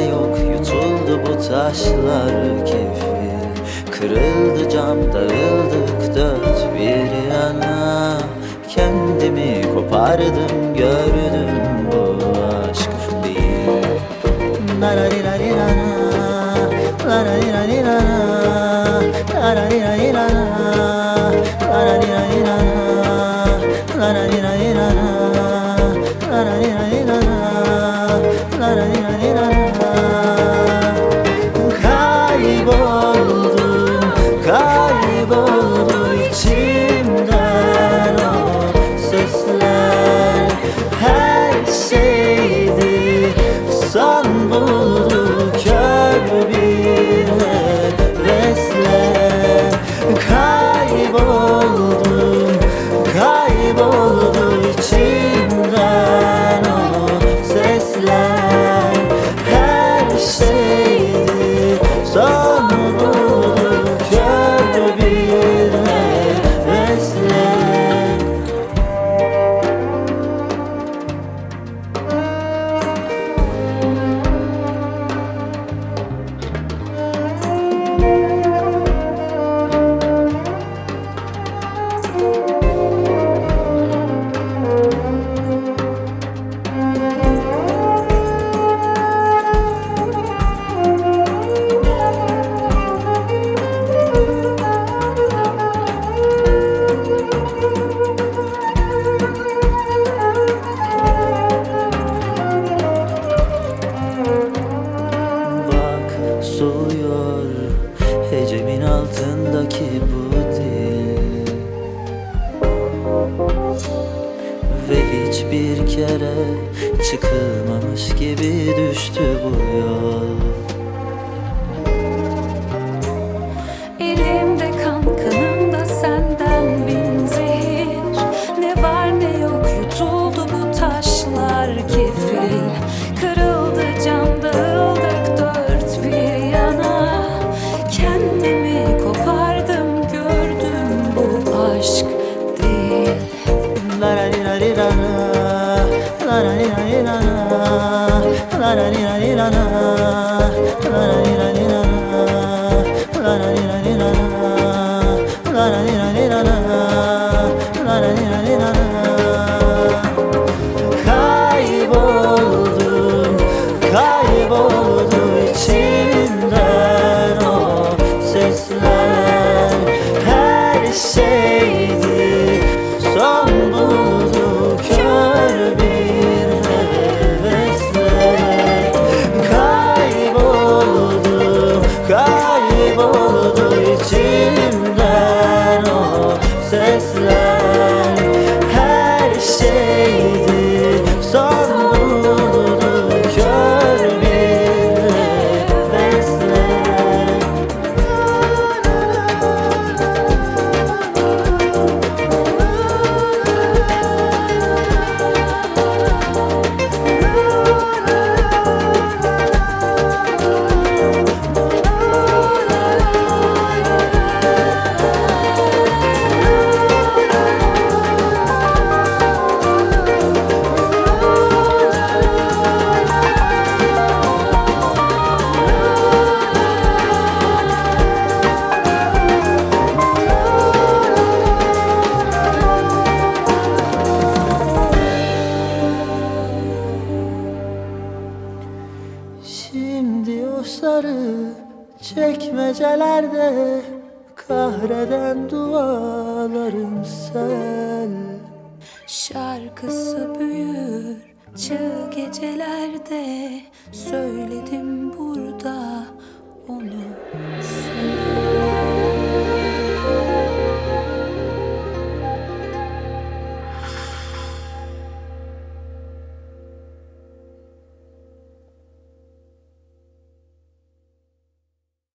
yok, yutuldu bu taşlar kefil. Kırıldı cam, dağıldık dört bir yana. Kendimi kopardım, gördüm bu aşk değil. Lararilarirana, lararilarirana, lararilarirana, lararilarirana, lararilarirana, lararilarirana, lararilarirana. Kayboldum, kayboldu içimden o sesler. Her şeydi son buldu kör bir hevesle. Kayboldum, kayboldu içimden o sesler. Her şeydi son buldu kör bir hevesle. Soğuyor hecemin altındaki bu dil. Ve hiçbir kere çıkılmamış gibi düştü bu yol. Elimde kan, kanımda senden bin zehir. Ne var ne yok, yutuldu bu taşlar kefil. Kırıldı cam, dağıldık dört bir yana. Kendimi kopardım, gördüm bu aşk değil. Lararilarirana, lararilarirana, lararilarirana, lararilarirana, lararilarirana, lararilarirana, lararilarirana. Kayboldum, kayboldu içimden o sesler. Her şeydi son buldu kör bir hevesle. Kayboldum, kayboldu içimden o sesler. Her şeydi son buldu kör bir hevesle. Şimdi o sarı çekmecelerde kahreden dualarım sel. Şarkısı büyür çığ gecelerde, söyledim